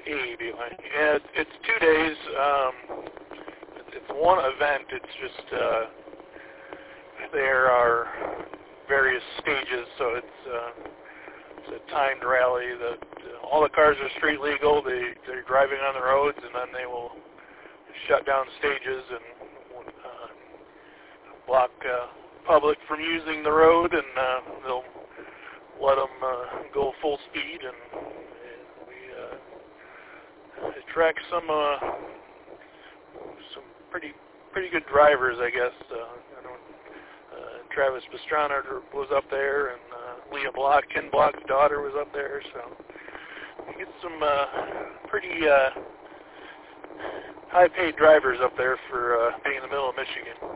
AABI. Yeah, it's 2 days. It's one event. It's just there are various stages, so it's a timed rally. All the cars are street legal. They're driving on the roads, and then they will shut down stages and block public from using the road, and they'll let them go full speed, and we attract some pretty good drivers, I guess. Travis Pastrana was up there, and Leah Block, Ken Block's daughter, was up there, so we get some pretty high-paid drivers up there for being in the middle of Michigan.